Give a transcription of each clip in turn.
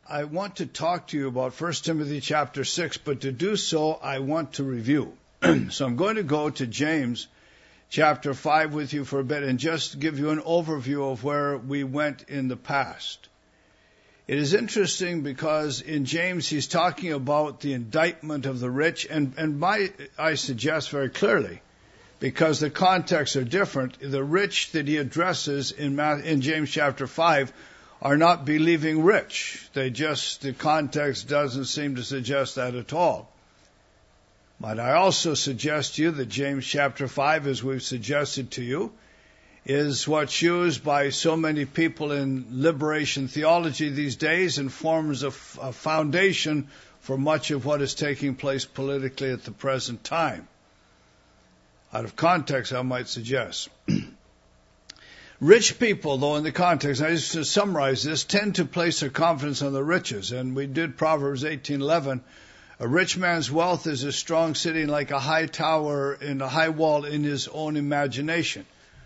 I want to talk to you about 1 Timothy chapter 6, but to do so, I want to review. So I'm going to go to James chapter 5 with you for a bit and just give you an overview of where we went in the past. It is interesting because in James he's talking about the indictment of the rich, and I suggest very clearly, because the contexts are different, the rich that he addresses in James chapter 5 are not believing rich. The context doesn't seem to suggest that at all. But I also suggest to you that James chapter 5, as we've suggested to you, is what's used by so many people in liberation theology these days and forms a foundation for much of what is taking place politically at the present time. Out of context, I might suggest. Rich people, though, in the context, I just to summarize this, tend to place their confidence on the riches. And we did Proverbs 18:11. A rich man's wealth is a strong city like a high tower in a high wall in his own imagination.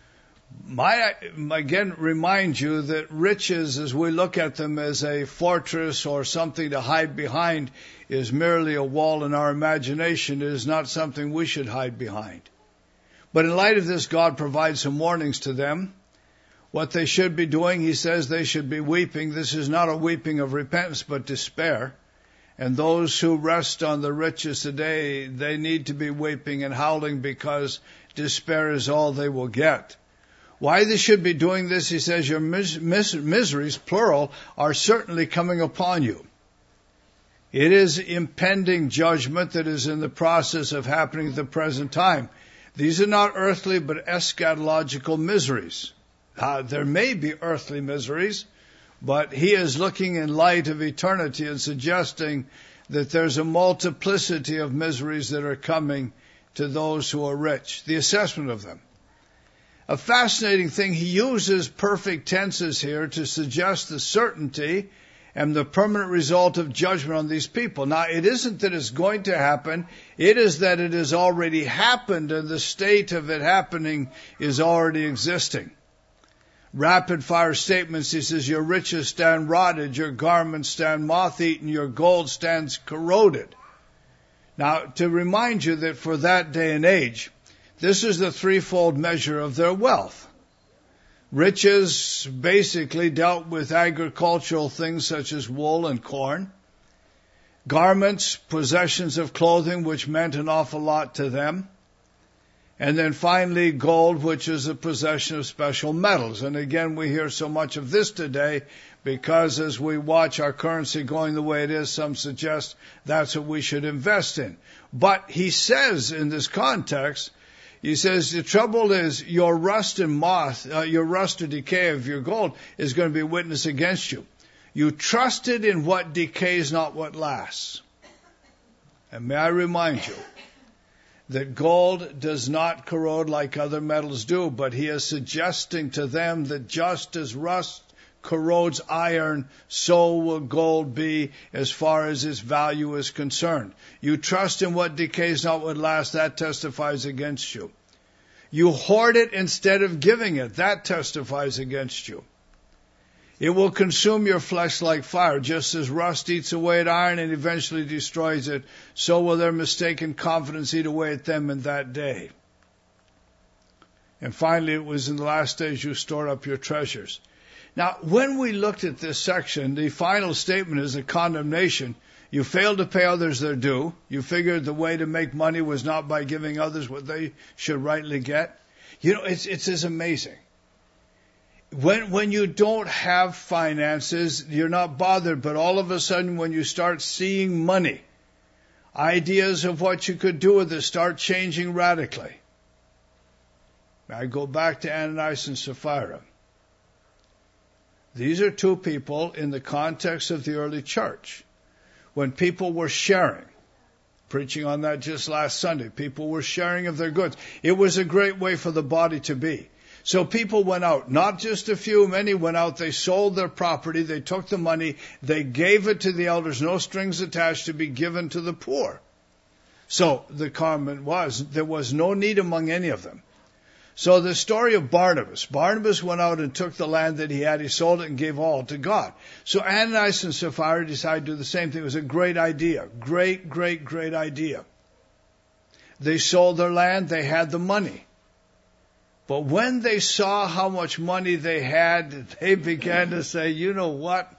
Again, remind you that riches, as we look at them as a fortress or something to hide behind, is merely a wall in our imagination. It is not something we should hide behind. But in light of this, God provides some warnings to them. What they should be doing, he says they should be weeping. This is not a weeping of repentance, but despair. And those who rest on the riches today, they need to be weeping and howling because despair is all they will get. Why they should be doing this, he says, your miseries, plural, are certainly coming upon you. It is impending judgment that is in the process of happening at the present time. These are not earthly but eschatological miseries. There may be earthly miseries, but he is looking in light of eternity and suggesting that there's a multiplicity of miseries that are coming to those who are rich. The assessment of them. A fascinating thing, he uses perfect tenses here to suggest the certainty and the permanent result of judgment on these people. Now, it isn't that it's going to happen. It is that it has already happened, and the state of it happening is already existing. Rapid-fire statements, he says, your riches stand rotted, your garments stand moth-eaten, your gold stands corroded. Now, to remind you that for that day and age, this is the threefold measure of their wealth. Riches basically dealt with agricultural things such as wool and corn. Garments, possessions of clothing, which meant an awful lot to them. And then finally, gold, which is a possession of special metals. And again, we hear so much of this today because as we watch our currency going the way it is, some suggest that's what we should invest in. But he says in this context, he says the trouble is your rust and moth, your rust or decay of your gold is going to be witness against you. You trusted in what decays, not what lasts. And may I remind you that gold does not corrode like other metals do, but he is suggesting to them that just as rust corrodes iron, so will gold be as far as its value is concerned. You trust in what decays, not what lasts. That testifies against you. You hoard it instead of giving it. That testifies against you. It will consume your flesh like fire, just as rust eats away at iron and eventually destroys it. So will their mistaken confidence eat away at them in that day. And finally, it was in the last days you stored up your treasures. Now, when we looked at this section, the final statement is a condemnation. You failed to pay others their due. You figured the way to make money was not by giving others what they should rightly get. You know, it's as amazing. When you don't have finances, you're not bothered, but all of a sudden when you start seeing money, ideas of what you could do with it start changing radically. I go back to Ananias and Sapphira. These are two people in the context of the early church. When people were sharing, preaching on that just last Sunday, people were sharing of their goods. It was a great way for the body to be. So people went out, not just a few, many went out, they sold their property, they took the money, they gave it to the elders, no strings attached, to be given to the poor. So the comment was, there was no need among any of them. So the story of Barnabas. Barnabas went out and took the land that he had. He sold it and gave all to God. So Ananias and Sapphira decided to do the same thing. It was a great idea. Great idea. They sold their land. They had the money. But when they saw how much money they had, they began to say, you know what?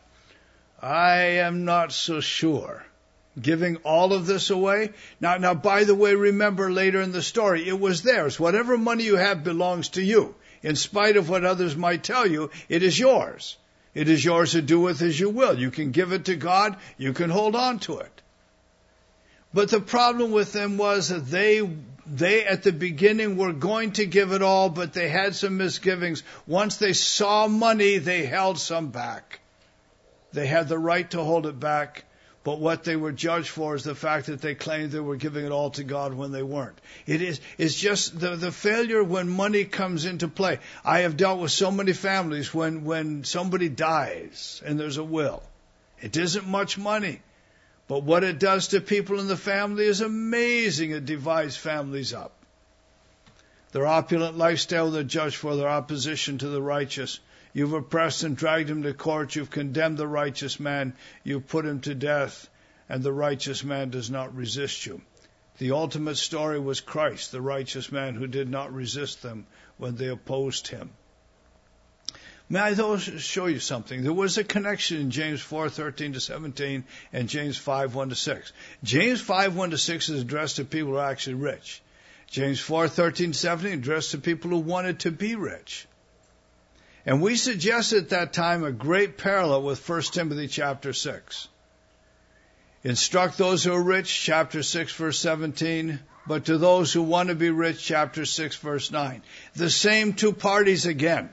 I am not so sure. Giving all of this away? Now, by the way, remember later in the story, it was theirs. Whatever money you have belongs to you. In spite of what others might tell you, it is yours. It is yours to do with as you will. You can give it to God. You can hold on to it. But the problem with them was that they at the beginning were going to give it all, but they had some misgivings. Once they saw money, they held some back. They had the right to hold it back. But what they were judged for is the fact that they claimed they were giving it all to God when they weren't. It's just the failure when money comes into play. I have dealt with so many families when somebody dies and there's a will. It isn't much money. But what it does to people in the family is amazing. It divides families up. Their opulent lifestyle they're judged for their opposition to the righteous. You've oppressed and dragged him to court. You've condemned the righteous man. You've put him to death, and the righteous man does not resist you. The ultimate story was Christ, the righteous man who did not resist them when they opposed him. May I show you something? There was a connection in James 4:13-17 and James 5:1-6. James 5:1-6 is addressed to people who are actually rich. James 4:13-17 addressed to people who wanted to be rich. And we suggested at that time a great parallel with 1 Timothy chapter 6. Instruct those who are rich, chapter 6, verse 17, but to those who want to be rich, chapter 6, verse 9. The same two parties again.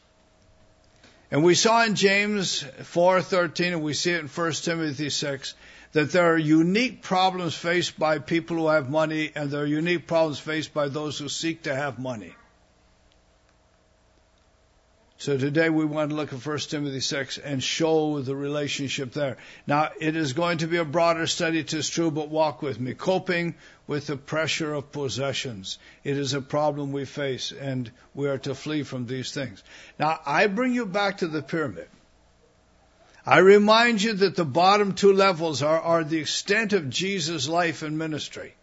And we saw in James 4:13, and we see it in 1 Timothy 6, that there are unique problems faced by people who have money, and there are unique problems faced by those who seek to have money. So today we want to look at 1 Timothy 6 and show the relationship there. Now, it is going to be a broader study, 'tis true, but walk with me. Coping with the pressure of possessions. It is a problem we face, and we are to flee from these things. Now, I bring you back to the pyramid. I remind you that the bottom two levels are the extent of Jesus' life and ministry.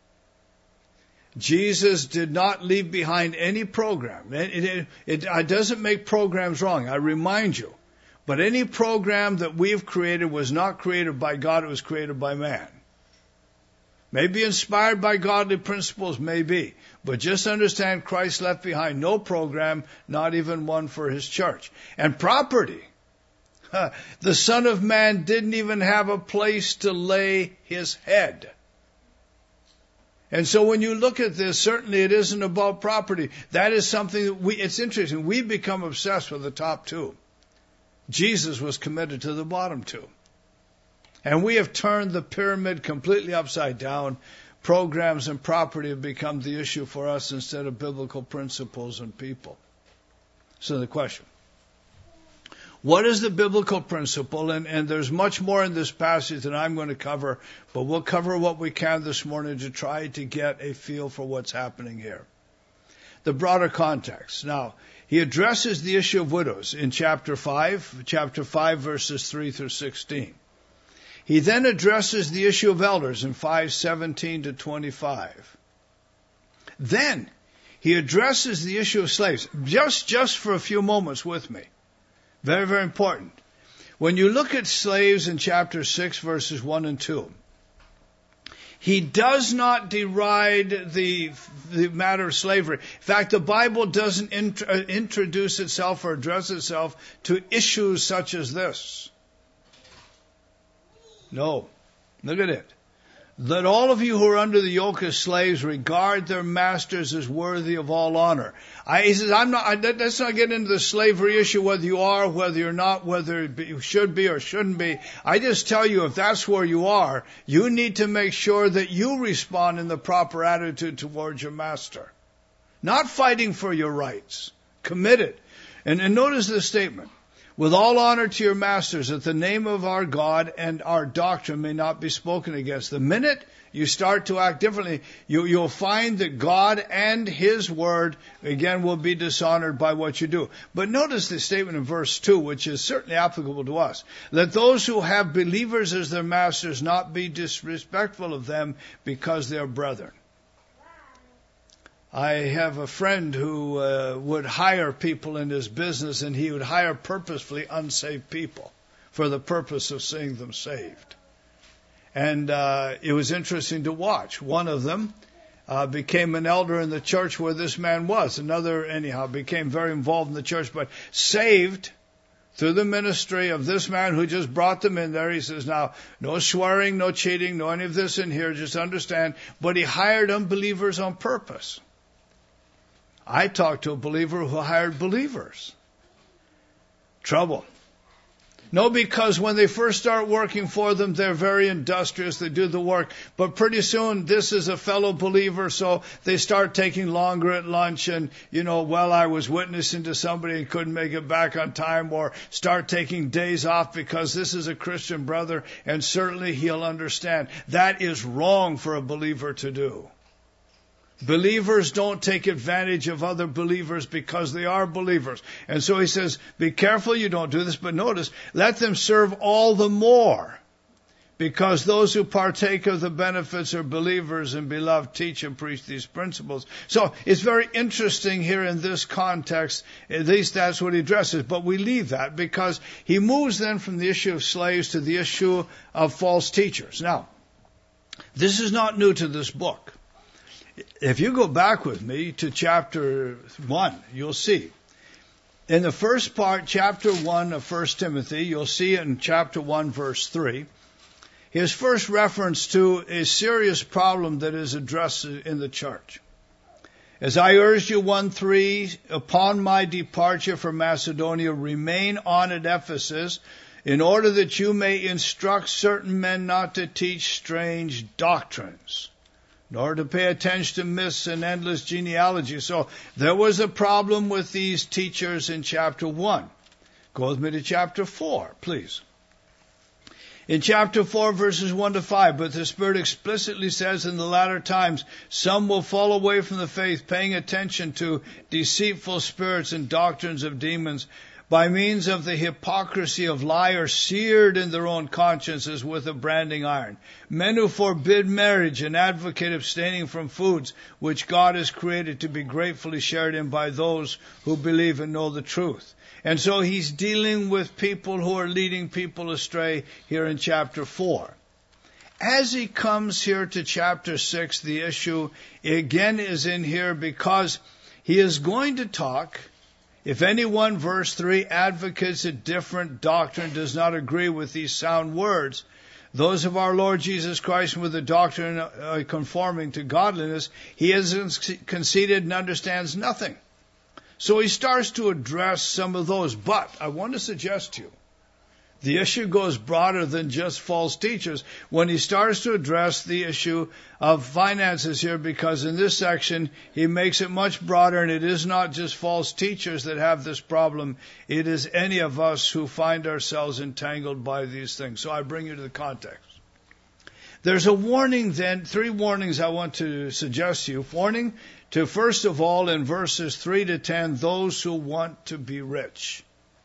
Jesus did not leave behind any program. It doesn't make programs wrong, I remind you. But any program that we've created was not created by God, it was created by man. Maybe inspired by godly principles, maybe. But just understand Christ left behind no program, not even one for his church. And property. The Son of Man didn't even have a place to lay his head. And so when you look at this, certainly it isn't about property. That is something that it's interesting. We become obsessed with the top two. Jesus was committed to the bottom two. And we have turned the pyramid completely upside down. Programs and property have become the issue for us instead of biblical principles and people. So the question. What is the biblical principle? And there's much more in this passage than I'm going to cover, but we'll cover what we can this morning to try to get a feel for what's happening here. The broader context. Now, he addresses the issue of widows in chapter 5 verses 3-16. He then addresses the issue of elders in 5:17-25. Then he addresses the issue of slaves. Just for a few moments with me. Very, very important. When you look at slaves in chapter 6, verses 1 and 2, he does not deride the matter of slavery. In fact, the Bible doesn't introduce itself or address itself to issues such as this. No. Look at it. Let all of you who are under the yoke as slaves regard their masters as worthy of all honor. He says, let's not get into the slavery issue, whether you are, whether you're not, whether you should be or shouldn't be. I just tell you, if that's where you are, you need to make sure that you respond in the proper attitude towards your master. Not fighting for your rights. Committed. And notice this statement. with all honor to your masters, that the name of our God and our doctrine may not be spoken against. The minute you start to act differently, you'll find that God and His word, again, will be dishonored by what you do. But notice the statement in verse 2, which is certainly applicable to us. Let those who have believers as their masters not be disrespectful of them because they are brethren. I have a friend who would hire people in his business, and he would hire purposefully unsaved people for the purpose of seeing them saved. And it was interesting to watch. One of them became an elder in the church where this man was. Another, anyhow, became very involved in the church, but saved through the ministry of this man who just brought them in there. He says, now, no swearing, no cheating, no any of this in here, just understand. But he hired unbelievers on purpose. I talked to a believer who hired believers. Trouble. No, because when they first start working for them, they're very industrious. They do the work. But pretty soon, this is a fellow believer, so they start taking longer at lunch. And, I was witnessing to somebody and couldn't make it back on time, or start taking days off because this is a Christian brother, and certainly he'll understand. That is wrong for a believer to do. Believers don't take advantage of other believers because they are believers. And so he says, be careful you don't do this, but notice, let them serve all the more, because those who partake of the benefits are believers and beloved, teach and preach these principles. So it's very interesting here in this context, at least that's what he addresses, but we leave that because he moves then from the issue of slaves to the issue of false teachers. Now, this is not new to this book. If you go back with me to chapter 1, you'll see. In the first part, chapter 1 of 1 Timothy, you'll see it in chapter 1, verse 3, his first reference to a serious problem that is addressed in the church. As I urged you, 1:3, upon my departure from Macedonia, remain on at Ephesus, in order that you may instruct certain men not to teach strange doctrines, nor to pay attention to myths and endless genealogy. So there was a problem with these teachers in chapter 1. Go with me to chapter 4, please. In chapter 4, verses 1 to 5, but the Spirit explicitly says in the latter times, some will fall away from the faith, paying attention to deceitful spirits and doctrines of demons, by means of the hypocrisy of liars seared in their own consciences with a branding iron. Men who forbid marriage and advocate abstaining from foods which God has created to be gratefully shared in by those who believe and know the truth. And so he's dealing with people who are leading people astray here in chapter 4. As he comes here to chapter 6, the issue again is in here because he is going to talk. If anyone, verse 3, advocates a different doctrine, does not agree with these sound words, those of our Lord Jesus Christ, with the doctrine conforming to godliness, he is conceited and understands nothing. So he starts to address some of those. But I want to suggest to you, the issue goes broader than just false teachers when he starts to address the issue of finances here, because in this section he makes it much broader, and it is not just false teachers that have this problem. It is any of us who find ourselves entangled by these things. So I bring you to the context. There's a warning then, 3 warnings I want to suggest to you. Warning to, first of all, in verses 3 to 10, those who want to be rich.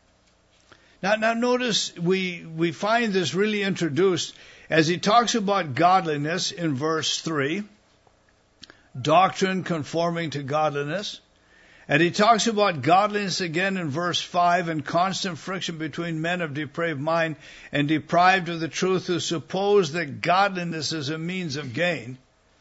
Now notice we find this really introduced as he talks about godliness in verse 3, doctrine conforming to godliness. And he talks about godliness again in verse 5, and constant friction between men of depraved mind and deprived of the truth, who suppose that godliness is a means of gain.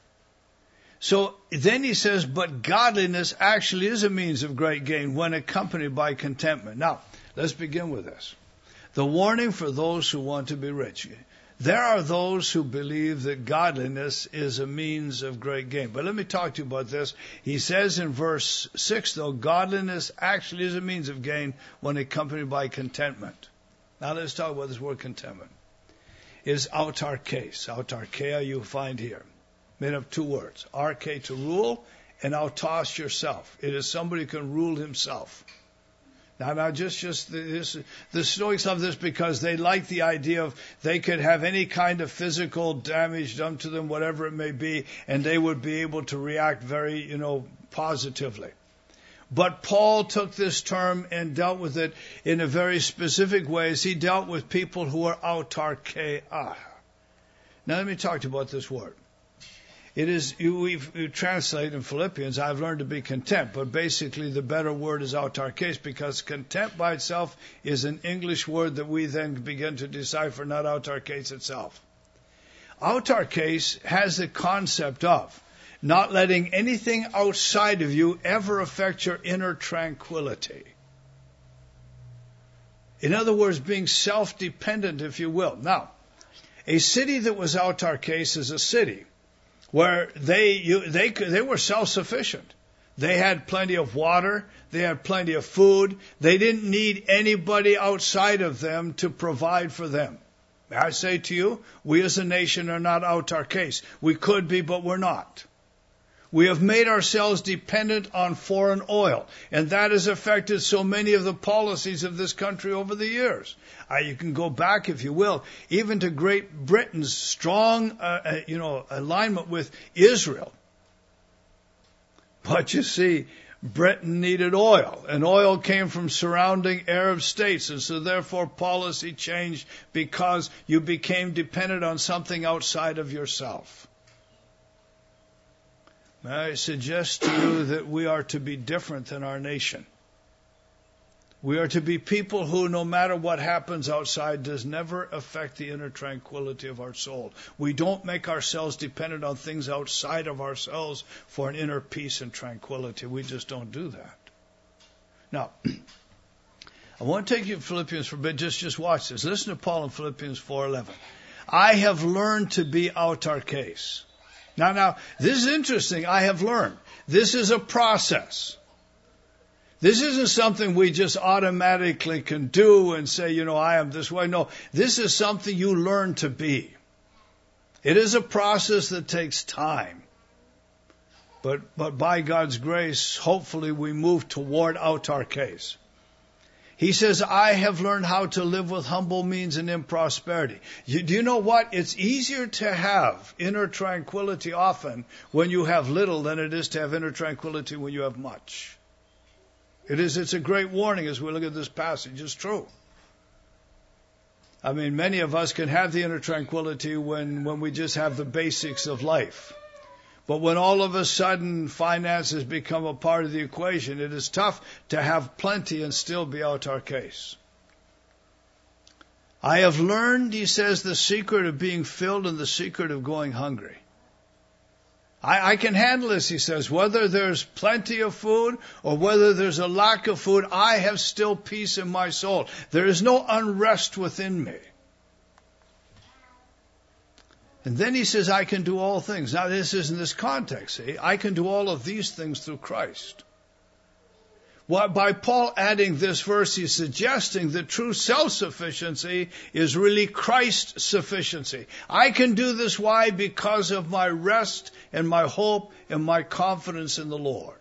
So then he says, but godliness actually is a means of great gain when accompanied by contentment. Now, let's begin with this. The warning for those who want to be rich. There are those who believe that godliness is a means of great gain. But let me talk to you about this. He says in verse 6, though, godliness actually is a means of gain when accompanied by contentment. Now let's talk about this word contentment. Is autarkes. Autarkeia you find here. Made of 2 words. Arche, to rule, and autos, yourself. It is somebody who can rule himself. Now, the Stoics love this because they like the idea of they could have any kind of physical damage done to them, whatever it may be, and they would be able to react very, positively. But Paul took this term and dealt with it in a very specific way as he dealt with people who are autarkeia. Now, let me talk to you about this word. It is, we translate in Philippians, I've learned to be content, but basically the better word is autarkes, because content by itself is an English word that we then begin to decipher, not autarkes itself. Autarkes has the concept of not letting anything outside of you ever affect your inner tranquility. In other words, being self-dependent, if you will. Now, a city that was autarkes is a city where they were self-sufficient. They had plenty of water. They had plenty of food. They didn't need anybody outside of them to provide for them. May I say to you, we as a nation are not autarkes. We could be, but we're not. We have made ourselves dependent on foreign oil, and that has affected so many of the policies of this country over the years. You can go back, if you will, even to Great Britain's strong, alignment with Israel. But you see, Britain needed oil, and oil came from surrounding Arab states, and so therefore policy changed because you became dependent on something outside of yourself. I suggest to you that we are to be different than our nation. We are to be people who, no matter what happens outside, does never affect the inner tranquility of our soul. We don't make ourselves dependent on things outside of ourselves for an inner peace and tranquility. We just don't do that. Now, I want to take you to Philippians for a bit. Just watch this. Listen to Paul in Philippians 4:11. I have learned to be autarkes. Now, this is interesting. I have learned. This is a process. This isn't something we just automatically can do and say, I am this way. No, this is something you learn to be. It is a process that takes time. But by God's grace, hopefully we move toward autarkes. He says, I have learned how to live with humble means and in prosperity. Do you know what? It's easier to have inner tranquility often when you have little than it is to have inner tranquility when you have much. It's a great warning as we look at this passage. It's true. I mean, many of us can have the inner tranquility when we just have the basics of life. But when all of a sudden finances become a part of the equation, it is tough to have plenty and still be autarkes. I have learned, he says, the secret of being filled and the secret of going hungry. I can handle this, he says, whether there's plenty of food or whether there's a lack of food, I have still peace in my soul. There is no unrest within me. And then he says, I can do all things. Now, this is in this context. See? I can do all of these things through Christ. Well, by Paul adding this verse, he's suggesting that true self-sufficiency is really Christ's sufficiency. I can do this. Why? Because of my rest and my hope and my confidence in the Lord.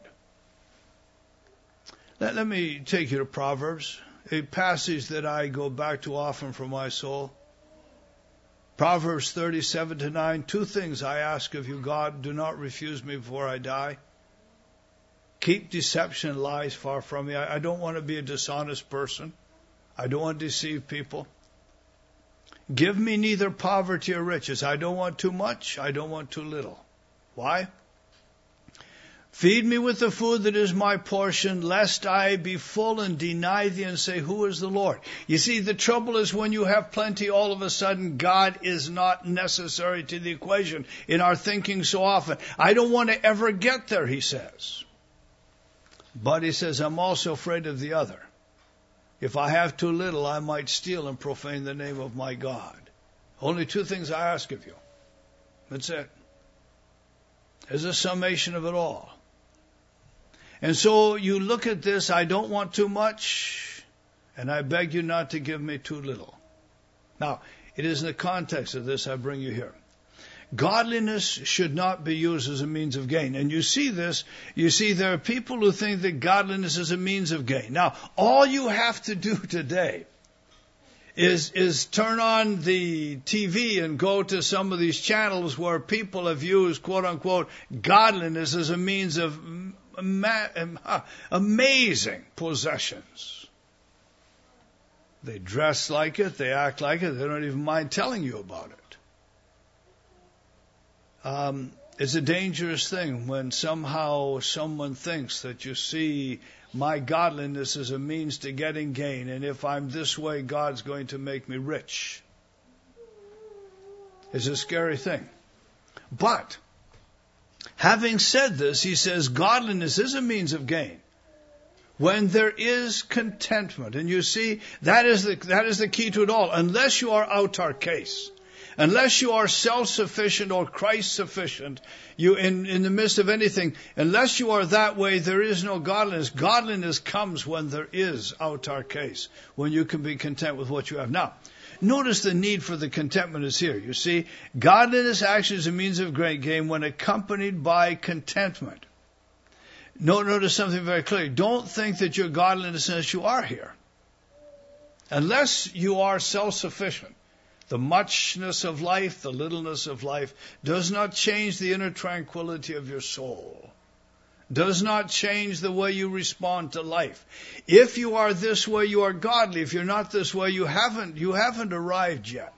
Let me take you to Proverbs, a passage that I go back to often for my soul. Proverbs 37-9, 2 things I ask of you, God, do not refuse me before I die. Keep deception and lies far from me. I don't want to be a dishonest person. I don't want to deceive people. Give me neither poverty or riches. I don't want too much. I don't want too little. Why? Feed me with the food that is my portion, lest I be full and deny thee and say, who is the Lord? You see, the trouble is when you have plenty, all of a sudden, God is not necessary to the equation in our thinking so often. I don't want to ever get there, he says. But he says, I'm also afraid of the other. If I have too little, I might steal and profane the name of my God. Only 2 things I ask of you. That's it. There's a summation of it all. And so you look at this, I don't want too much, and I beg you not to give me too little. Now, it is in the context of this I bring you here. Godliness should not be used as a means of gain. And you see this, there are people who think that godliness is a means of gain. Now, all you have to do today is turn on the TV and go to some of these channels where people have used, quote unquote, godliness as a means of amazing possessions. They dress like it, they act like it, they don't even mind telling you about it. It's a dangerous thing when somehow someone thinks that you see my godliness as a means to getting gain, and if I'm this way, God's going to make me rich. It's a scary thing. But, having said this, he says godliness is a means of gain when there is contentment. And you see, that is the key to it all. Unless you are autarkes, unless you are self-sufficient or Christ-sufficient, you in the midst of anything, unless you are that way, there is no godliness. Godliness comes when there is autarkes, when you can be content with what you have. Now, notice the need for the contentment is here. You see, godliness actually is a means of great gain when accompanied by contentment. Notice something very clearly. Don't think that your godliness unless you are here. Unless you are self-sufficient. The muchness of life, the littleness of life, does not change the inner tranquility of your soul. Does not change the way you respond to life. If you are this way, you are godly. If you're not this way, you haven't arrived yet.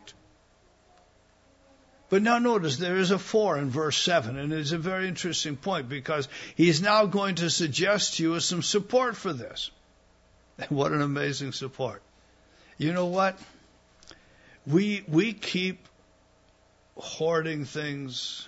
But now notice there is a 4 in verse 7, and it's a very interesting point because he's now going to suggest to you some support for this. What an amazing support. You know what? We keep hoarding things,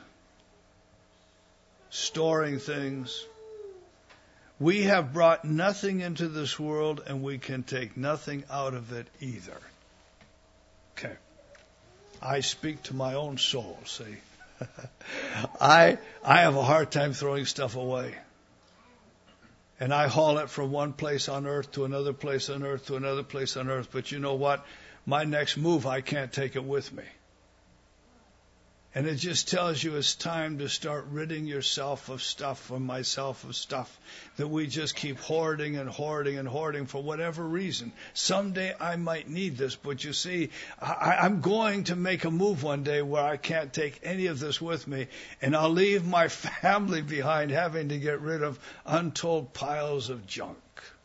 storing things. We have brought nothing into this world, and we can take nothing out of it either. Okay. I speak to my own soul, see. I have a hard time throwing stuff away. And I haul it from one place on earth to another place on earth to another place on earth. But you know what? My next move, I can't take it with me. And it just tells you it's time to start ridding yourself of stuff, or myself of stuff, that we just keep hoarding and hoarding and hoarding for whatever reason. Someday I might need this, but you see, I'm going to make a move one day where I can't take any of this with me, and I'll leave my family behind having to get rid of untold piles of junk.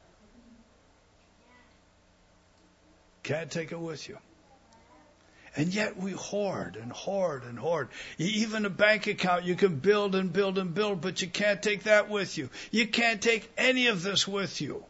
Can't take it with you. And yet we hoard and hoard and hoard. Even a bank account you can build and build and build, but you can't take that with you. You can't take any of this with you.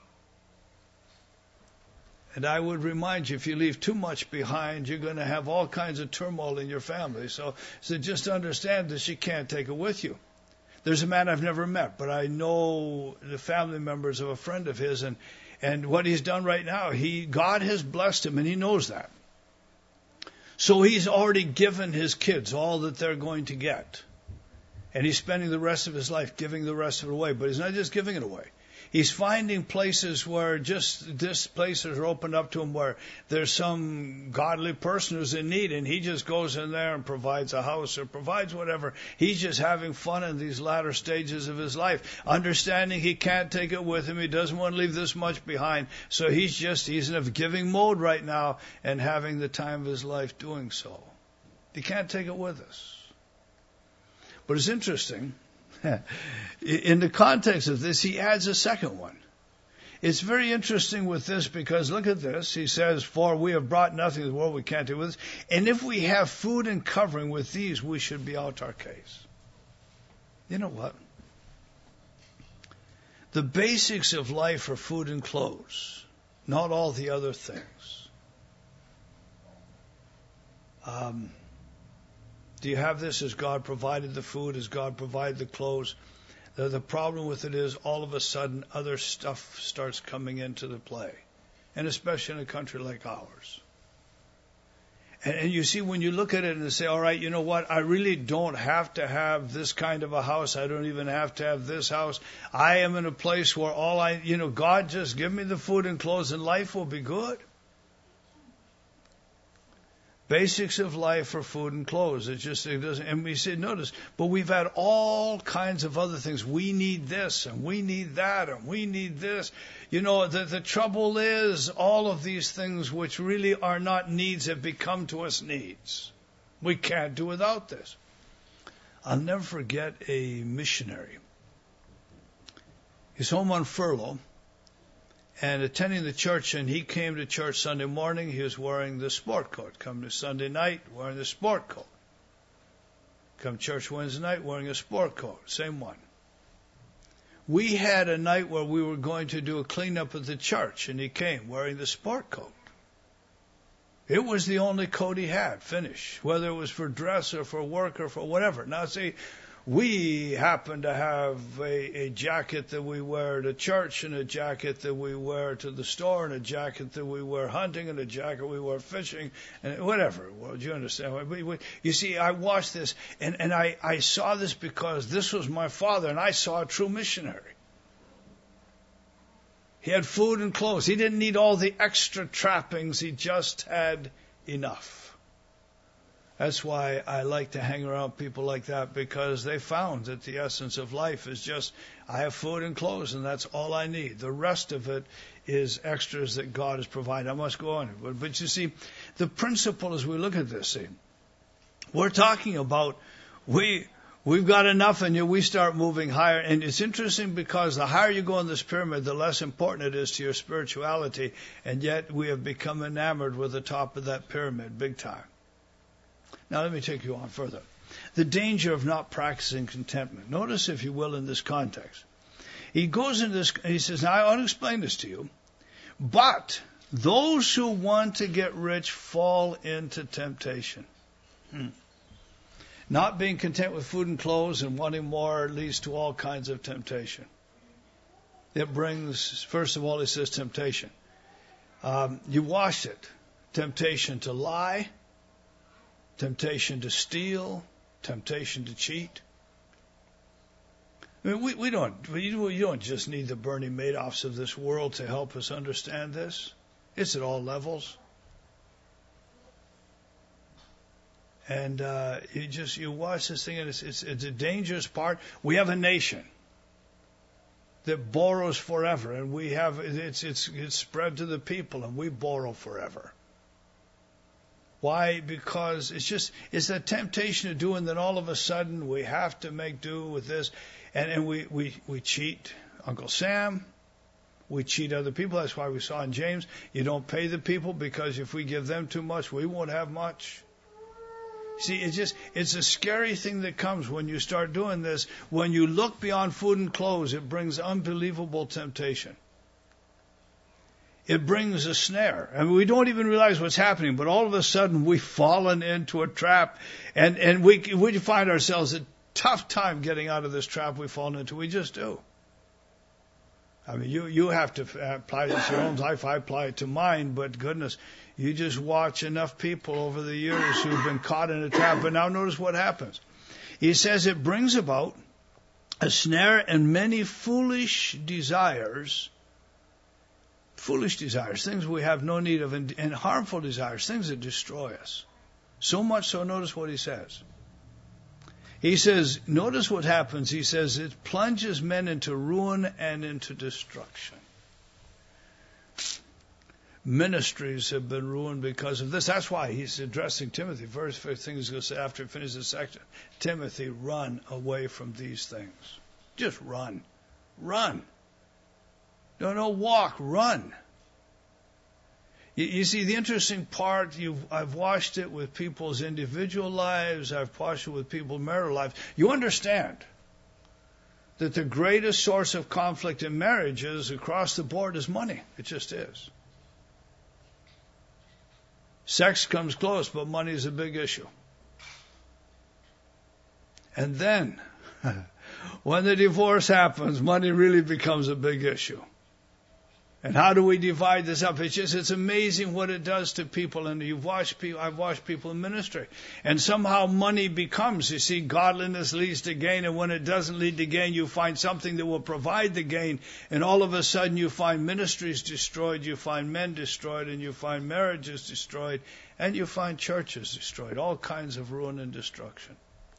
And I would remind you, if you leave too much behind, you're going to have all kinds of turmoil in your family. So just understand this, you can't take it with you. There's a man I've never met, but I know the family members of a friend of his, and what he's done right now, God has blessed him, and he knows that. So he's already given his kids all that they're going to get. And he's spending the rest of his life giving the rest of it away. But he's not just giving it away. He's finding places where just this places are opened up to him where there's some godly person who's in need, and he just goes in there and provides a house or provides whatever. He's just having fun in these latter stages of his life, understanding he can't take it with him. He doesn't want to leave this much behind. So he's in a giving mode right now and having the time of his life doing so. He can't take it with us. But it's interesting. In the context of this, he adds a second one. It's very interesting with this because look at this. He says, for we have brought nothing to the world we can't do with us. And if we have food and covering with these, we should be autarkes. You know what? The basics of life are food and clothes, not all the other things. Do you have this? Has God provided the food? Has God provided the clothes? The problem with it is all of a sudden other stuff starts coming into the play. And especially in a country like ours. And you see, when you look at it and say, all right, you know what? I really don't have to have this kind of a house. I don't even have to have this house. I am in a place where God just give me the food and clothes and life will be good. Basics of life for food and clothes. It doesn't, and we say, notice, but we've had all kinds of other things. We need this, and we need that, and we need this. You know, the trouble is, all of these things which really are not needs have become to us needs. We can't do without this. I'll never forget a missionary. He's home on furlough and attending the church, and he came to church Sunday morning. He was wearing the sport coat. Come to Sunday night wearing the sport coat. Come to church Wednesday night wearing a sport coat. Same one. We had a night where we were going to do a cleanup at the church, and he came wearing the sport coat. It was the only coat he had, finished, whether it was for dress or for work or for whatever. Now, see, we happen to have a jacket that we wear to church, and a jacket that we wear to the store, and a jacket that we wear hunting, and a jacket we wear fishing, and whatever. Well, do you understand? You see, I watched this, and I saw this because this was my father, and I saw a true missionary. He had food and clothes. He didn't need all the extra trappings. He just had enough. That's why I like to hang around people like that, because they found that the essence of life is just, I have food and clothes, and that's all I need. The rest of it is extras that God has provided. I must go on. But you see, the principle as we look at this, we're talking about we've got enough, and yet we start moving higher. And it's interesting because the higher you go in this pyramid, the less important it is to your spirituality, and yet we have become enamored with the top of that pyramid big time. Now let me take you on further. The danger of not practicing contentment. Notice, if you will, in this context. He goes into this, he says, now I want to explain this to you, but those who want to get rich fall into temptation. Not being content with food and clothes and wanting more leads to all kinds of temptation. It brings, first of all, it says temptation. You watch it. Temptation to lie, temptation to steal, temptation to cheat. I mean, we don't just need the Bernie Madoffs of this world to help us understand this. It's at all levels. And you watch this thing, and it's a dangerous part. We have a nation that borrows forever, and we have it's spread to the people, and we borrow forever. Why? Because it's that temptation to do, and then all of a sudden we have to make do with this, and we cheat Uncle Sam, we cheat other people. That's why we saw in James, you don't pay the people, because if we give them too much, we won't have much. See, it's a scary thing that comes when you start doing this. When you look beyond food and clothes, it brings unbelievable temptation. It brings a snare. I mean, we don't even realize what's happening, but all of a sudden we've fallen into a trap, and we find ourselves a tough time getting out of this trap we've fallen into. We just do. I mean, you have to apply this to your own life. I apply it to mine, but goodness, you just watch enough people over the years who've been caught in a trap. But now notice what happens. He says it brings about a snare and many foolish desires, things we have no need of, and harmful desires, things that destroy us. So much so, notice what he says. He says, notice what happens. He says it plunges men into ruin and into destruction. Ministries have been ruined because of this. That's why he's addressing Timothy. First thing he's going to say after he finishes this section, Timothy, run away from these things. Just run. Run. No, walk, run. You see, the interesting part, I've watched it with people's individual lives, I've watched it with people's marital lives. You understand that the greatest source of conflict in marriages across the board is money. It just is. Sex comes close, but money is a big issue. And then, when the divorce happens, money really becomes a big issue. And how do we divide this up? It's amazing what it does to people. And I've watched people in ministry. And somehow money becomes, you see, godliness leads to gain. And when it doesn't lead to gain, you find something that will provide the gain. And all of a sudden you find ministries destroyed, you find men destroyed, and you find marriages destroyed, and you find churches destroyed. All kinds of ruin and destruction.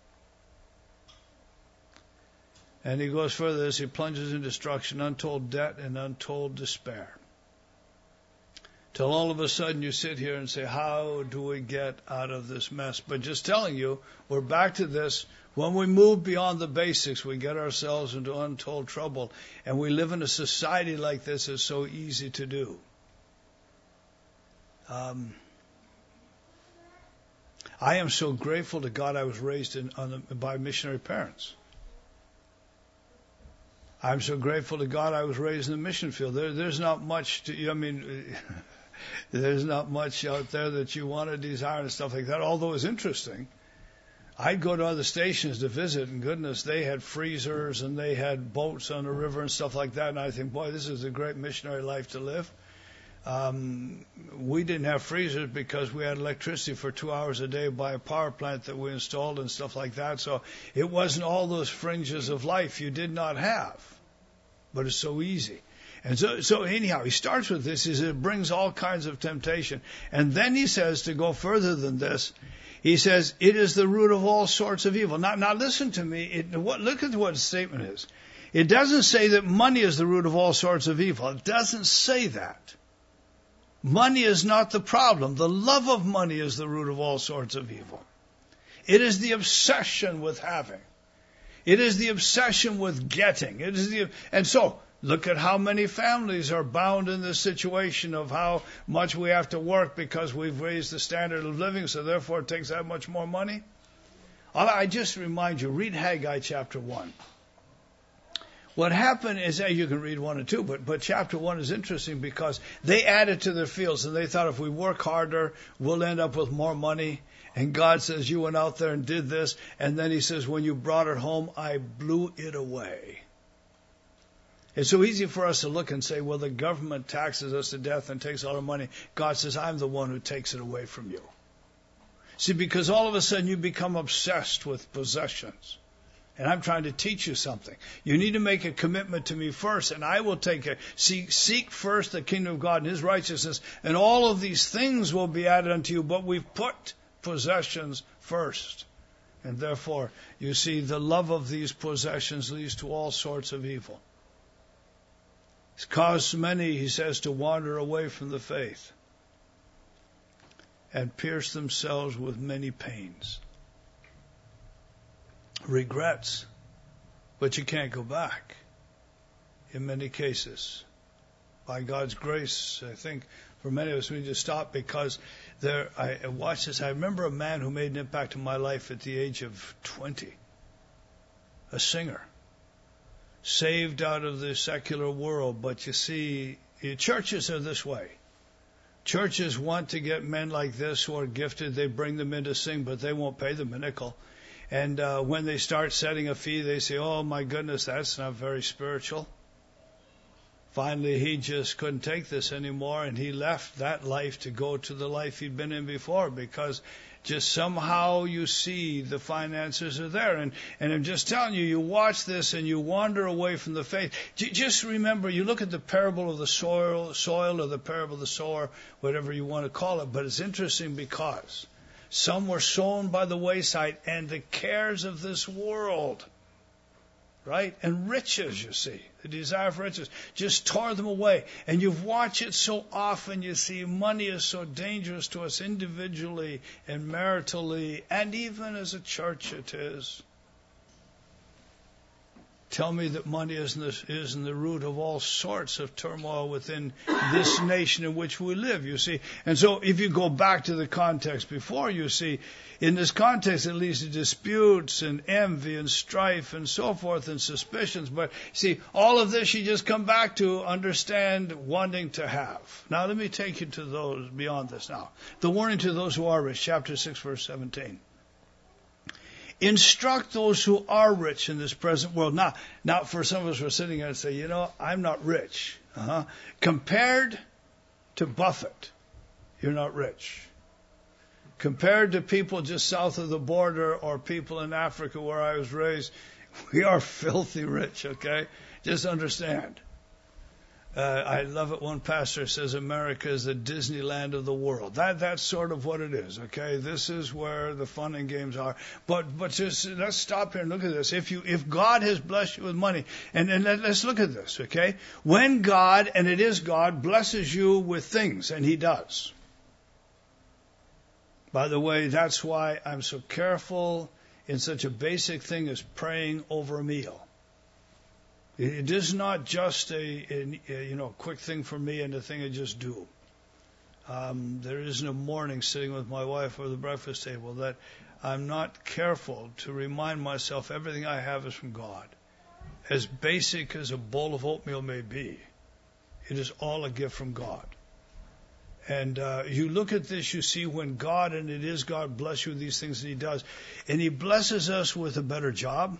And he goes further as he plunges in destruction, untold debt, and untold despair. Till all of a sudden you sit here and say, how do we get out of this mess? But just telling you, we're back to this. When we move beyond the basics, we get ourselves into untold trouble. And we live in a society like this. It's so easy to do. I am so grateful to God I was raised by missionary parents. I'm so grateful to God I was raised in the mission field. There's not much there's not much out there that you want to desire and stuff like that, although it's interesting. I'd go to other stations to visit, and goodness, they had freezers and they had boats on the river and stuff like that, and I think, boy, this is a great missionary life to live. We didn't have freezers because we had electricity for 2 hours a day by a power plant that we installed and stuff like that. So it wasn't all those fringes of life you did not have. But it's so easy. And so anyhow, he starts with this. He says it brings all kinds of temptation. And then he says, to go further than this, he says, it is the root of all sorts of evil. Now listen to me. Look at what his statement is. It doesn't say that money is the root of all sorts of evil. It doesn't say that. Money is not the problem. The love of money is the root of all sorts of evil. It is the obsession with having. It is the obsession with getting. And so, look at how many families are bound in this situation of how much we have to work because we've raised the standard of living, so therefore it takes that much more money. I just remind you, read Haggai chapter 1. What happened is, you can read 1 and 2, but chapter 1 is interesting because they added to their fields, and they thought if we work harder, we'll end up with more money. And God says, you went out there and did this. And then he says, when you brought it home, I blew it away. It's so easy for us to look and say, well, the government taxes us to death and takes all our money. God says, I'm the one who takes it away from you. See, because all of a sudden you become obsessed with possessions. And I'm trying to teach you something. You need to make a commitment to me first, and I will take it. Seek first the kingdom of God and his righteousness, and all of these things will be added unto you. But we've put possessions first. And therefore, you see, the love of these possessions leads to all sorts of evil. It's caused many, he says, to wander away from the faith and pierce themselves with many pains. Regrets, but you can't go back in many cases. By God's grace, I think for many of us we need to stop because I watched this. I remember a man who made an impact in my life at the age of 20, a singer, saved out of the secular world. But you see, churches are this way. Churches want to get men like this who are gifted. They bring them in to sing, but they won't pay them a nickel. And when they start setting a fee, they say, oh, my goodness, that's not very spiritual. Finally, he just couldn't take this anymore, and he left that life to go to the life he'd been in before because just somehow you see the finances are there. And I'm just telling you, you watch this and you wander away from the faith. Just remember, you look at the parable of the soil or the parable of the sower, whatever you want to call it, but it's interesting because some were sown by the wayside, and the cares of this world, right, and riches, you see, the desire for riches, just tore them away. And you've watched it so often, you see, money is so dangerous to us individually and maritally, and even as a church it is. Tell me that money isn't the root of all sorts of turmoil within this nation in which we live, you see. And so if you go back to the context before, you see, in this context it leads to disputes and envy and strife and so forth and suspicions. But see, all of this you just come back to understand wanting to have. Now let me take you to those beyond this now. The warning to those who are rich, chapter 6, verse 17. Instruct those who are rich in this present world. Now, for some of us, we're sitting here and say, I'm not rich. Compared to Buffett, you're not rich. Compared to people just south of the border or people in Africa where I was raised, we are filthy rich, okay? Just understand. I love it when pastor says America is the Disneyland of the world. That's sort of what it is, okay? This is where the fun and games are. But just let's stop here and look at this. If God has blessed you with money, and let's look at this, okay? When God, and it is God, blesses you with things, and He does. By the way, that's why I'm so careful in such a basic thing as praying over a meal. It is not just a quick thing for me and a thing I just do. There isn't a morning sitting with my wife over the breakfast table that I'm not careful to remind myself everything I have is from God. As basic as a bowl of oatmeal may be, it is all a gift from God. And you look at this, you see when God, and it is God, bless you with these things that He does. And He blesses us with a better job.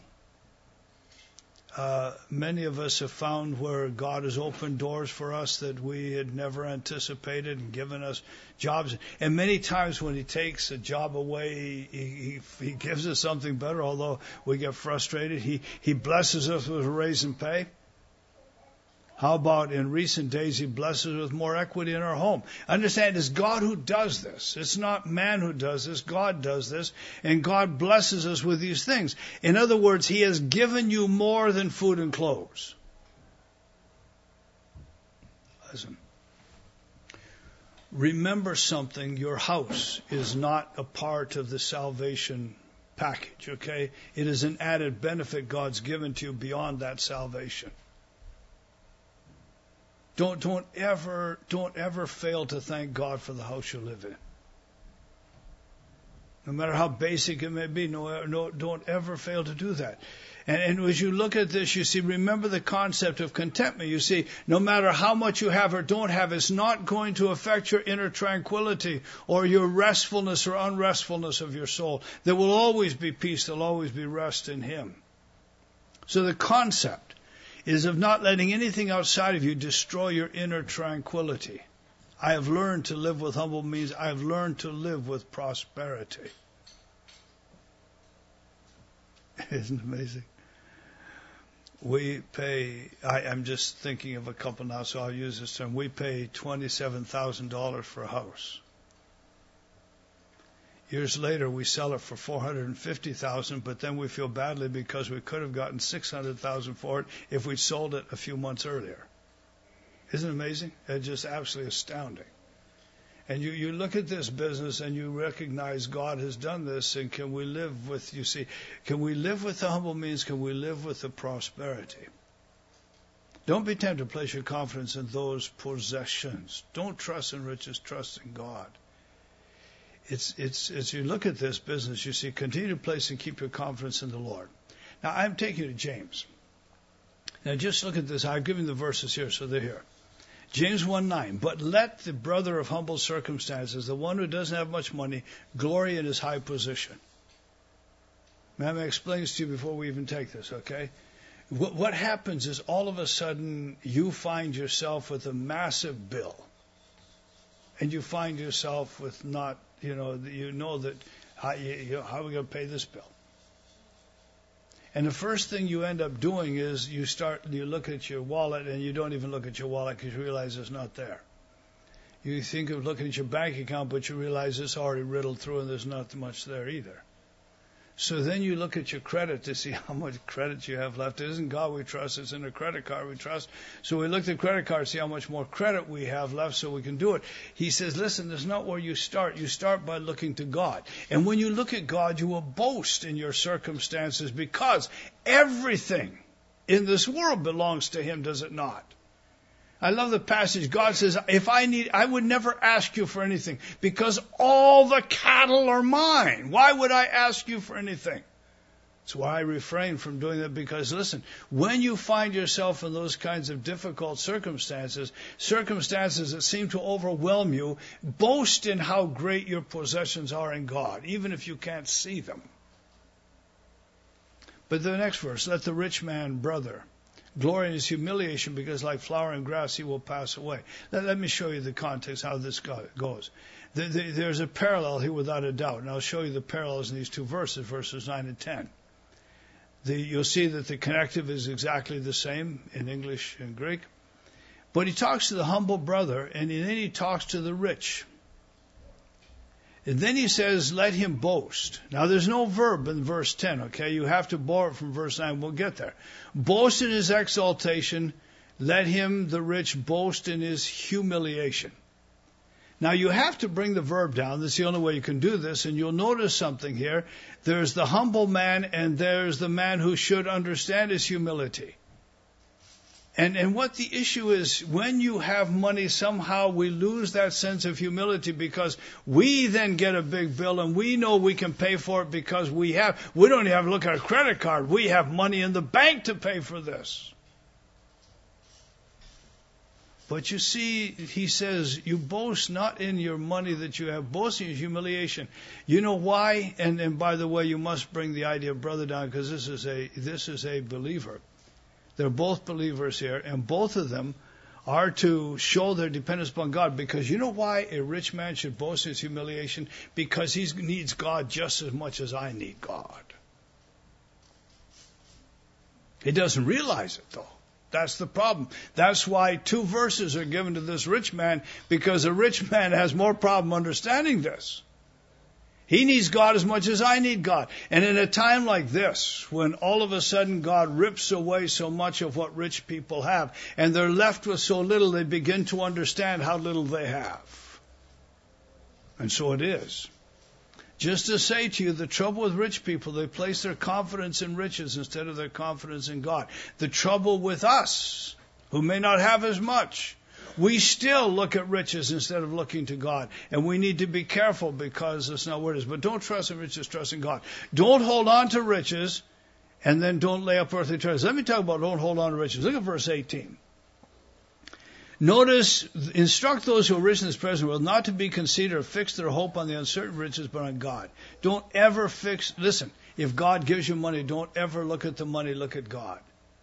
Many of us have found where God has opened doors for us that we had never anticipated and given us jobs. And many times when He takes a job away, He gives us something better, although we get frustrated. He blesses us with a raise in pay. How about in recent days, He blesses us with more equity in our home? Understand, it's God who does this. It's not man who does this. God does this. And God blesses us with these things. In other words, He has given you more than food and clothes. Listen. Remember something. Your house is not a part of the salvation package, okay? It is an added benefit God's given to you beyond that salvation. Don't ever fail to thank God for the house you live in. No matter how basic it may be, don't ever fail to do that. And as you look at this, you see, remember the concept of contentment. You see, no matter how much you have or don't have, it's not going to affect your inner tranquility or your restfulness or unrestfulness of your soul. There will always be peace. There will always be rest in Him. So the concept is of not letting anything outside of you destroy your inner tranquility. I have learned to live with humble means. I have learned to live with prosperity. Isn't it amazing? We pay, I'm just thinking of a couple now, so I'll use this term. We pay $27,000 for a house. Years later, we sell it for $450,000, but then we feel badly because we could have gotten $600,000 for it if we'd sold it a few months earlier. Isn't it amazing? It's just absolutely astounding. And you look at this business and you recognize God has done this, and can we live with, you see, can we live with the humble means? Can we live with the prosperity? Don't be tempted to place your confidence in those possessions. Don't trust in riches, trust in God. It's as you look at this business, you see, continue to place and keep your confidence in the Lord. Now, I'm taking you to James. Now, just look at this. I've given the verses here, so they're here. James 1:9. But let the brother of humble circumstances, the one who doesn't have much money, glory in his high position. Ma'am, I explain this to you before we even take this, okay? What happens is all of a sudden you find yourself with a massive bill. And you find yourself with not, that how are we going to pay this bill? And the first thing you end up doing is you look at your wallet, and you don't even look at your wallet because you realize it's not there. You think of looking at your bank account, but you realize it's already riddled through and there's not much there either. So then you look at your credit to see how much credit you have left. It isn't God we trust, it's in the credit card we trust. So we look at the credit card to see how much more credit we have left so we can do it. He says, listen, that's not where you start. You start by looking to God. And when you look at God, you will boast in your circumstances because everything in this world belongs to Him, does it not? I love the passage. God says, I would never ask you for anything because all the cattle are mine. Why would I ask you for anything? That's why I refrain from doing that, because listen, when you find yourself in those kinds of difficult circumstances that seem to overwhelm you, boast in how great your possessions are in God, even if you can't see them. But the next verse, let the rich man brother Glory in his humiliation, because like flower and grass he will pass away. Let me show you the context, how this goes. There's a parallel here without a doubt, and I'll show you the parallels in these two verses, verses 9 and 10. You'll see that the connective is exactly the same in English and Greek. But he talks to the humble brother, and then he talks to the rich. And then he says, let him boast. Now, there's no verb in verse 10, okay? You have to borrow it from verse 9. We'll get there. Boast in his exaltation. Let him, the rich, boast in his humiliation. Now, you have to bring the verb down. That's the only way you can do this. And you'll notice something here. There's the humble man, and there's the man who should understand his humility. And what the issue is, when you have money, somehow we lose that sense of humility, because we then get a big bill and we know we can pay for it because we don't even have to look at our credit card. We have money in the bank to pay for this. But you see, he says, you boast not in your money that you have, boast in your humiliation. You know why? And by the way, you must bring the idea of brother down, because this is a believer. They're both believers here, and both of them are to show their dependence upon God. Because you know why a rich man should boast in his humiliation? Because he needs God just as much as I need God. He doesn't realize it, though. That's the problem. That's why 2 verses are given to this rich man, because a rich man has more problem understanding this. He needs God as much as I need God. And in a time like this, when all of a sudden God rips away so much of what rich people have, and they're left with so little, they begin to understand how little they have. And so it is. Just to say to you, the trouble with rich people, they place their confidence in riches instead of their confidence in God. The trouble with us, who may not have as much, we still look at riches instead of looking to God. And we need to be careful, because that's not what it is. But don't trust in riches, trust in God. Don't hold on to riches, and then don't lay up earthly treasures. Let me talk about don't hold on to riches. Look at verse 18. Notice, instruct those who are rich in this present world not to be conceited or fix their hope on the uncertain riches, but on God. Don't ever listen, if God gives you money, don't ever look at the money, look at God.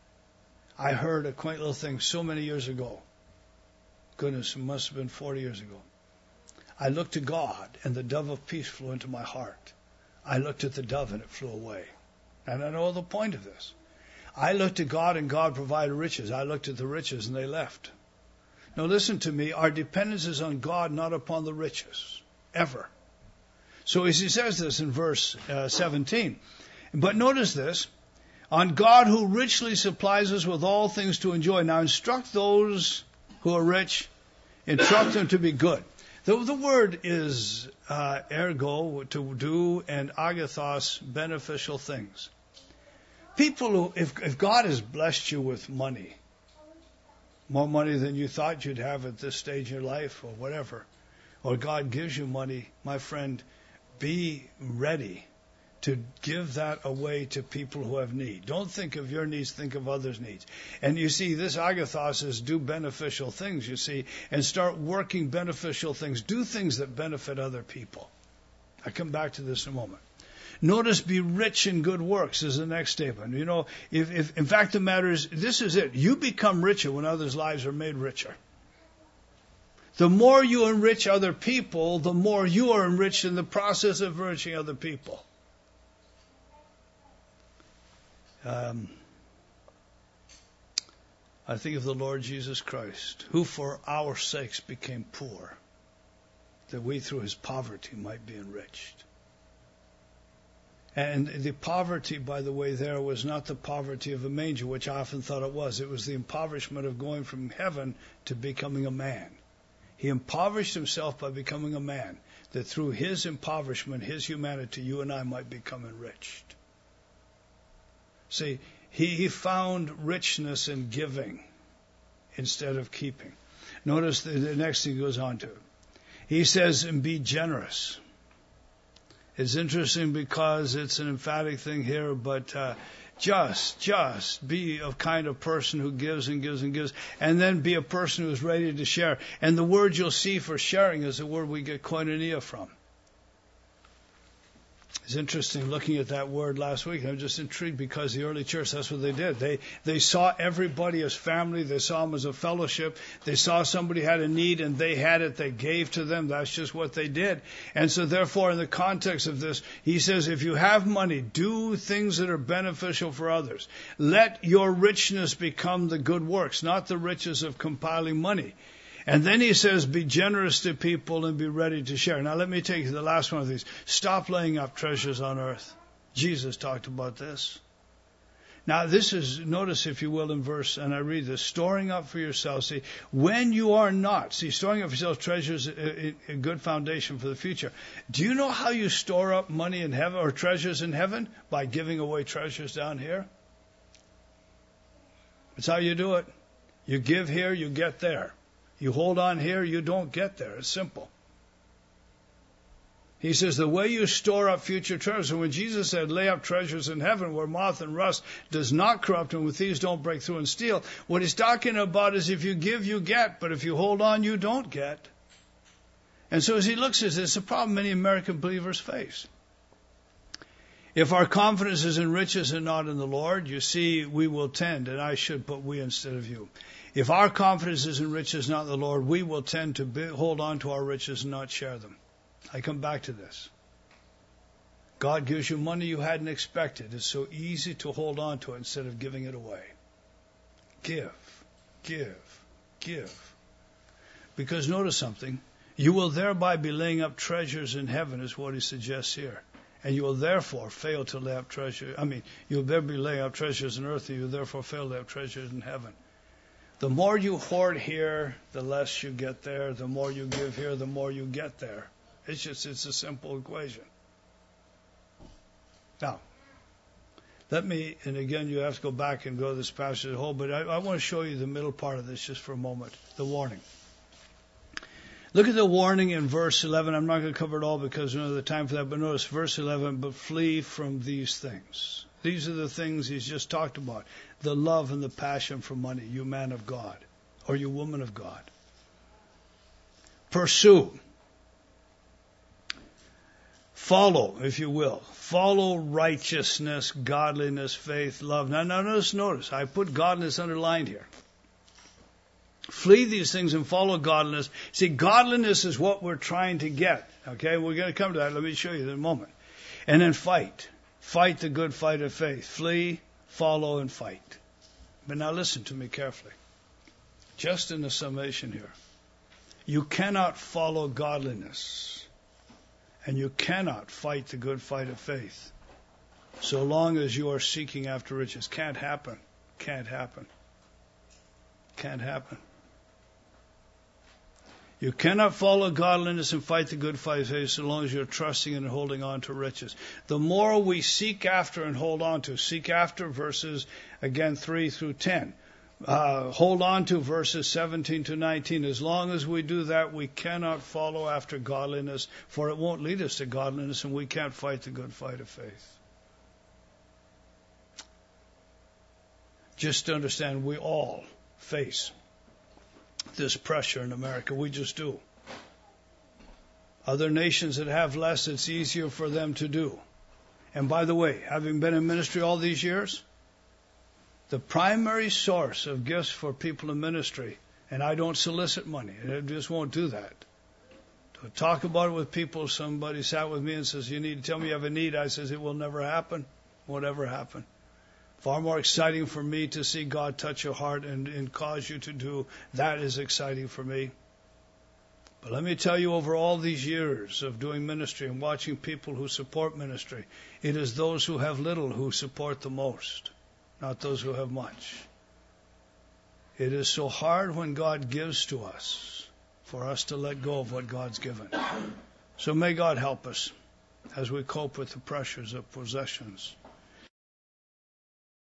I heard a quaint little thing so many years ago. Goodness, it must have been 40 years ago. I looked to God, and the dove of peace flew into my heart. I looked at the dove, and it flew away. And I know the point of this. I looked at God, and God provided riches. I looked at the riches, and they left. Now listen to me. Our dependence is on God, not upon the riches. Ever. So as he says this in verse 17. But notice this. On God who richly supplies us with all things to enjoy. Now instruct those who are rich. Instruct them to be good. The word is ergo, to do, and agathos, beneficial things. People who, if God has blessed you with money, more money than you thought you'd have at this stage in your life or whatever, or God gives you money, my friend, be ready to give that away to people who have need. Don't think of your needs, think of others' needs. And you see, this agathos is do beneficial things, you see, and start working beneficial things. Do things that benefit other people. I'll come back to this in a moment. Notice, be rich in good works is the next statement. You know, if in fact the matter is, this is it. You become richer when others' lives are made richer. The more you enrich other people, the more you are enriched in the process of enriching other people. I think of the Lord Jesus Christ, who for our sakes became poor, that we through his poverty might be enriched. And the poverty, by the way, there was not the poverty of a manger, which I often thought it was. It was the impoverishment of going from heaven to becoming a man. He impoverished himself by becoming a man, that through his impoverishment, his humanity, you and I might become enriched. See, he found richness in giving instead of keeping. Notice the next thing he goes on to. He says, and be generous. It's interesting because it's an emphatic thing here, but just be a kind of person who gives and gives and gives, and then be a person who is ready to share. And the word you'll see for sharing is the word we get koinonia from. It's interesting looking at that word last week. I'm just intrigued because the early church, that's what they did. They saw everybody as family. They saw them as a fellowship. They saw somebody had a need and they had it. They gave to them. That's just what they did. And so therefore, in the context of this, he says, if you have money, do things that are beneficial for others. Let your richness become the good works, not the riches of compiling money. And then he says, be generous to people and be ready to share. Now let me take the last one of these. Stop laying up treasures on earth. Jesus talked about this. Now this is, notice if you will in verse, and I read this, storing up for yourselves. See, when you are not, storing up for yourselves treasures, a good foundation for the future. Do you know how you store up money in heaven or treasures in heaven? By giving away treasures down here. That's how you do it. You give here, you get there. You hold on here, you don't get there. It's simple. He says the way you store up future treasures. And when Jesus said, lay up treasures in heaven where moth and rust does not corrupt and where thieves don't break through and steal, what he's talking about is if you give, you get. But if you hold on, you don't get. And so as he looks at this, it's a problem many American believers face. If our confidence is in riches and not in the Lord, you see, we will tend, and I should put we instead of you. If our confidence is in riches, not in the Lord, we will tend to hold on to our riches and not share them. I come back to this. God gives you money you hadn't expected. It's so easy to hold on to it instead of giving it away. Give, give, give. Because notice something. You will thereby be laying up treasures in heaven, is what he suggests here. And you will therefore fail to lay up treasure. You'll there be laying up treasures on earth, and you will therefore fail to lay up treasures in heaven. The more you hoard here, the less you get there. The more you give here, the more you get there. It's a simple equation. Now, and again, you have to go back and go to this passage as a whole, but I want to show you the middle part of this just for a moment, the warning. Look at the warning in verse 11. I'm not going to cover it all because we don't have the time for that, but notice verse 11, but flee from these things. These are the things he's just talked about. The love and the passion for money, you man of God, or you woman of God. Pursue. Follow, if you will. Follow righteousness, godliness, faith, love. Now notice, I put godliness underlined here. Flee these things and follow godliness. See, godliness is what we're trying to get. Okay, we're going to come to that. Let me show you in a moment. And then fight. Fight the good fight of faith. Flee, follow, and fight. But now listen to me carefully. Just in the summation here. You cannot follow godliness. And you cannot fight the good fight of faith. So long as you are seeking after riches. Can't happen. Can't happen. Can't happen. You cannot follow godliness and fight the good fight of faith so long as you're trusting and holding on to riches. The more we seek after and hold on to, seek after verses, again, 3 through 10. Hold on to verses 17 to 19. As long as we do that, we cannot follow after godliness, for it won't lead us to godliness, and we can't fight the good fight of faith. Just to understand, we all face this pressure in America. We just do. Other nations that have less, it's easier for them to do. And by the way, having been in ministry all these years, the primary source of gifts for people in ministry, and I don't solicit money, I just won't do that. To talk about it with people, somebody sat with me and says, you need to tell me you have a need. I says, it will never happen. Won't ever happen. Far more exciting for me to see God touch your heart and cause you to do. That is exciting for me. But let me tell you, over all these years of doing ministry and watching people who support ministry, it is those who have little who support the most, not those who have much. It is so hard when God gives to us for us to let go of what God's given. So may God help us as we cope with the pressures of possessions.